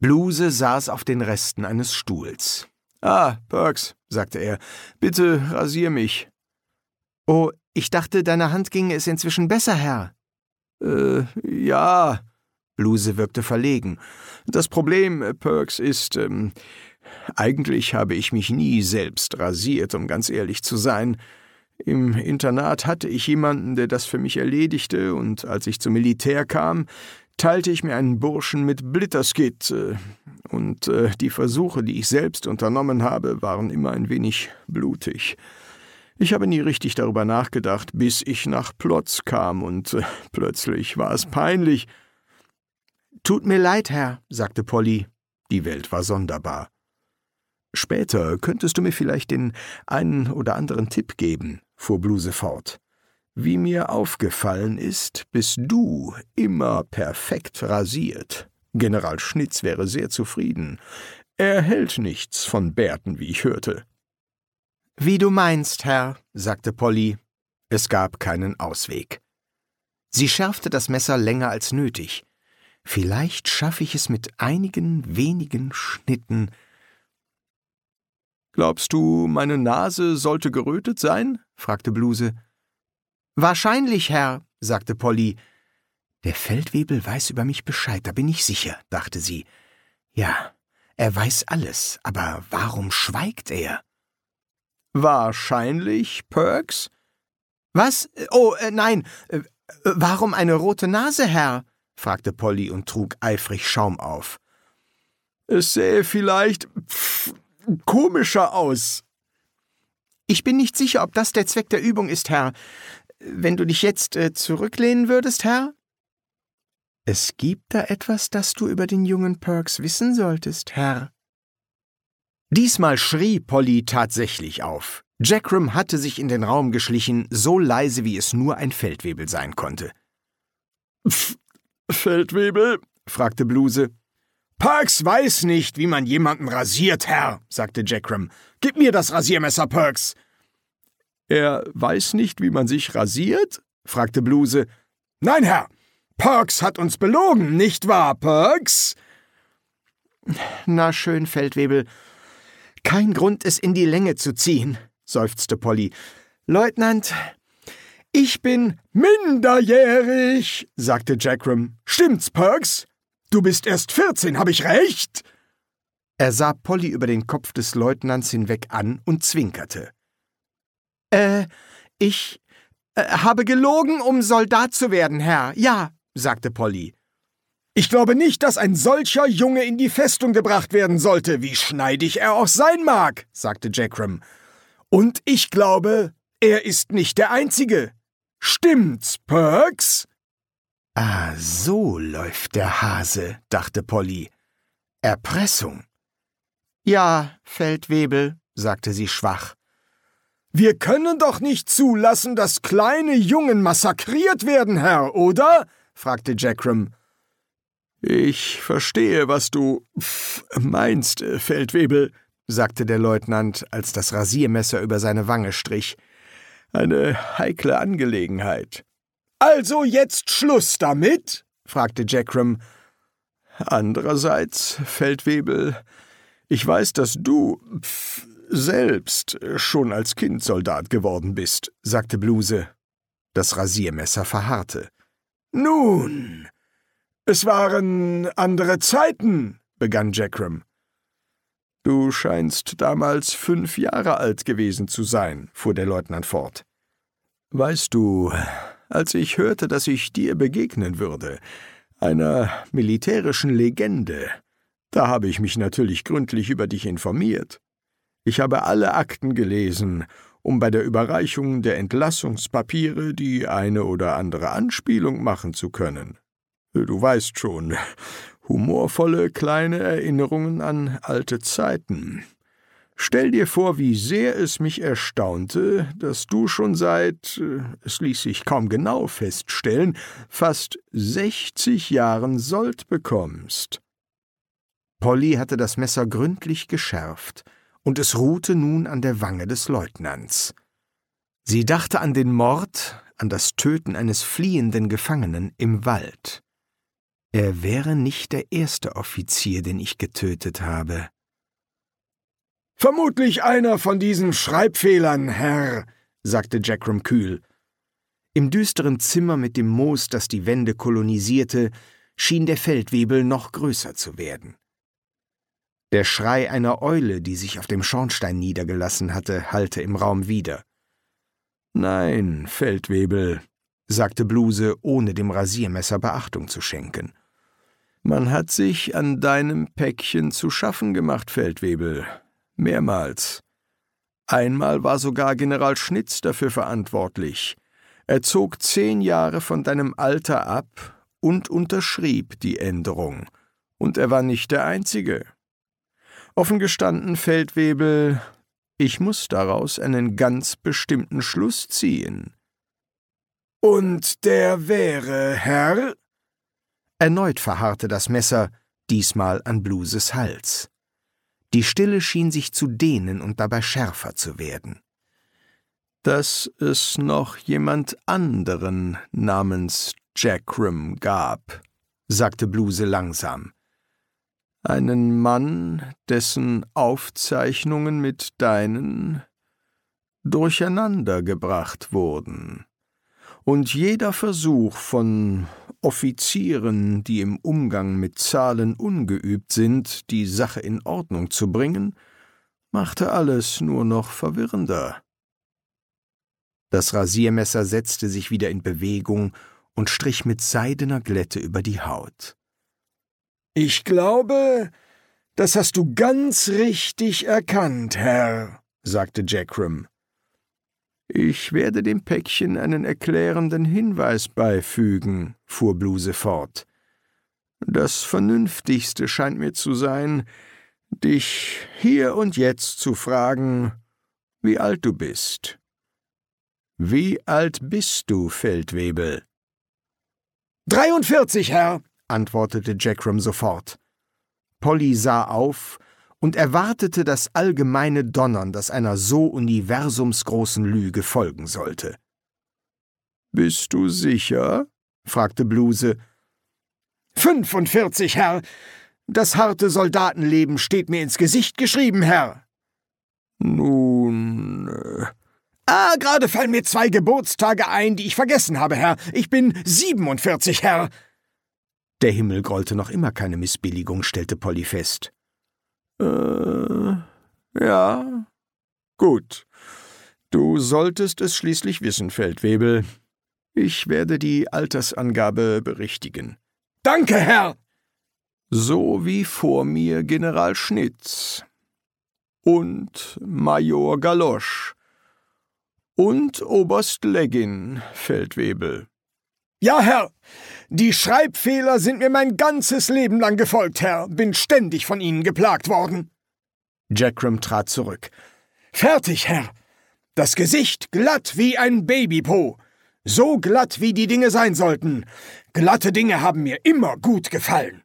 Bluse saß auf den Resten eines Stuhls. »Ah, Perks«, sagte er, »bitte rasier mich.« »Oh, ich dachte, deiner Hand ginge es inzwischen besser, Herr.« Ja.« Bluse wirkte verlegen. »Das Problem, Perks, ist, eigentlich habe ich mich nie selbst rasiert, um ganz ehrlich zu sein. Im Internat hatte ich jemanden, der das für mich erledigte, und als ich zum Militär kam, teilte ich mir einen Burschen mit Blitterskit, und die Versuche, die ich selbst unternommen habe, waren immer ein wenig blutig. Ich habe nie richtig darüber nachgedacht, bis ich nach Plotz kam, und plötzlich war es peinlich.« »Tut mir leid, Herr«, sagte Polly. Die Welt war sonderbar. »Später könntest du mir vielleicht den einen oder anderen Tipp geben«, fuhr Bluse fort. »Wie mir aufgefallen ist, bist du immer perfekt rasiert. General Schnitz wäre sehr zufrieden. Er hält nichts von Bärten, wie ich hörte.« »Wie du meinst, Herr«, sagte Polly. Es gab keinen Ausweg. Sie schärfte das Messer länger als nötig. »Vielleicht schaffe ich es mit einigen wenigen Schnitten.« »Glaubst du, meine Nase sollte gerötet sein?« fragte Bluse. »Wahrscheinlich, Herr«, sagte Polly. »Der Feldwebel weiß über mich Bescheid, da bin ich sicher«, dachte sie. »Ja, er weiß alles, aber warum schweigt er?« »Wahrscheinlich, Perks?« »Was? Oh, nein. Warum eine rote Nase, Herr?« fragte Polly und trug eifrig Schaum auf. »Es sähe vielleicht komischer aus.« »Ich bin nicht sicher, ob das der Zweck der Übung ist, Herr. Wenn du dich jetzt zurücklehnen würdest, Herr?« »Es gibt da etwas, das du über den jungen Perks wissen solltest, Herr.« Diesmal schrie Polly tatsächlich auf. Jackram hatte sich in den Raum geschlichen, so leise, wie es nur ein Feldwebel sein konnte. »Feldwebel?« fragte Bluse. »Perks weiß nicht, wie man jemanden rasiert, Herr«, sagte Jackram. »Gib mir das Rasiermesser, Perks.« »Er weiß nicht, wie man sich rasiert?« fragte Bluse. »Nein, Herr. Perks hat uns belogen, nicht wahr, Perks?« »Na schön, Feldwebel. Kein Grund, es in die Länge zu ziehen«, seufzte Polly. »Leutnant, ich bin minderjährig«, sagte Jackram. »Stimmt's, Perks? Du bist erst 14, habe ich recht?« Er sah Polly über den Kopf des Leutnants hinweg an und zwinkerte. Ich habe gelogen, um Soldat zu werden, Herr. Ja«, sagte Polly. »Ich glaube nicht, dass ein solcher Junge in die Festung gebracht werden sollte, wie schneidig er auch sein mag«, sagte Jackram. »Und ich glaube, er ist nicht der Einzige. Stimmt's, Perks?« »Ah, so läuft der Hase«, dachte Polly. »Erpressung.« »Ja, Feldwebel«, sagte sie schwach. »Wir können doch nicht zulassen, dass kleine Jungen massakriert werden, Herr, oder?« fragte Jackram. »Ich verstehe, was du meinst, Feldwebel«, sagte der Leutnant, als das Rasiermesser über seine Wange strich. »Eine heikle Angelegenheit.« »Also jetzt Schluss damit?« fragte Jackram. »Andererseits, Feldwebel, ich weiß, dass du selbst schon als Kind Soldat geworden bist«, sagte Bluse. Das Rasiermesser verharrte. »Nun, es waren andere Zeiten«, begann Jackram. »Du scheinst damals 5 Jahre alt gewesen zu sein«, fuhr der Leutnant fort. »Weißt du, als ich hörte, dass ich dir begegnen würde, einer militärischen Legende, da habe ich mich natürlich gründlich über dich informiert. Ich habe alle Akten gelesen, um bei der Überreichung der Entlassungspapiere die eine oder andere Anspielung machen zu können. Du weißt schon, humorvolle kleine Erinnerungen an alte Zeiten. Stell dir vor, wie sehr es mich erstaunte, dass du schon seit, es ließ sich kaum genau feststellen, fast 60 Jahren Sold bekommst.« Polly hatte das Messer gründlich geschärft, und es ruhte nun an der Wange des Leutnants. Sie dachte an den Mord, an das Töten eines fliehenden Gefangenen im Wald. Er wäre nicht der erste Offizier, den ich getötet habe. »Vermutlich einer von diesen Schreibfehlern, Herr«, sagte Jackram kühl. Im düsteren Zimmer mit dem Moos, das die Wände kolonisierte, schien der Feldwebel noch größer zu werden. Der Schrei einer Eule, die sich auf dem Schornstein niedergelassen hatte, hallte im Raum wider. »Nein, Feldwebel«, sagte Bluse, ohne dem Rasiermesser Beachtung zu schenken. »Man hat sich an deinem Päckchen zu schaffen gemacht, Feldwebel. Mehrmals. Einmal war sogar General Schnitz dafür verantwortlich. Er zog 10 Jahre von deinem Alter ab und unterschrieb die Änderung. Und er war nicht der Einzige. Offen gestanden, Feldwebel, ich muss daraus einen ganz bestimmten Schluss ziehen.« »Und der wäre, Herr?« Erneut verharrte das Messer, diesmal an Bluses Hals. Die Stille schien sich zu dehnen und dabei schärfer zu werden. »Dass es noch jemand anderen namens Jackram gab«, sagte Bluse langsam. »Einen Mann, dessen Aufzeichnungen mit deinen durcheinandergebracht wurden. Und jeder Versuch von Offizieren, die im Umgang mit Zahlen ungeübt sind, die Sache in Ordnung zu bringen, machte alles nur noch verwirrender.« Das Rasiermesser setzte sich wieder in Bewegung und strich mit seidener Glätte über die Haut. »Ich glaube, das hast du ganz richtig erkannt, Herr«, sagte Jackram. »Ich werde dem Päckchen einen erklärenden Hinweis beifügen«, fuhr Bluse fort. »Das Vernünftigste scheint mir zu sein, dich hier und jetzt zu fragen, wie alt du bist.« »Wie alt bist du, Feldwebel?« »43, Herr«, antwortete Jackram sofort. Polly sah auf und erwartete das allgemeine Donnern, das einer so universumsgroßen Lüge folgen sollte. »Bist du sicher?« fragte Bluse. »45, Herr. Das harte Soldatenleben steht mir ins Gesicht geschrieben, Herr.« »Nun...« Gerade fallen mir 2 Geburtstage ein, die ich vergessen habe, Herr. Ich bin 47, Herr.« Der Himmel grollte noch immer keine Missbilligung, stellte Polly fest. Ja, gut. Du solltest es schließlich wissen, Feldwebel. Ich werde die Altersangabe berichtigen.« »Danke, Herr!« »So wie vor mir General Schnitz und Major Galosch und Oberst Leggin, Feldwebel.« »Ja, Herr. Die Schreibfehler sind mir mein ganzes Leben lang gefolgt, Herr. Bin ständig von ihnen geplagt worden.« Jackram trat zurück. »Fertig, Herr. Das Gesicht glatt wie ein Babypo. So glatt, wie die Dinge sein sollten. Glatte Dinge haben mir immer gut gefallen.«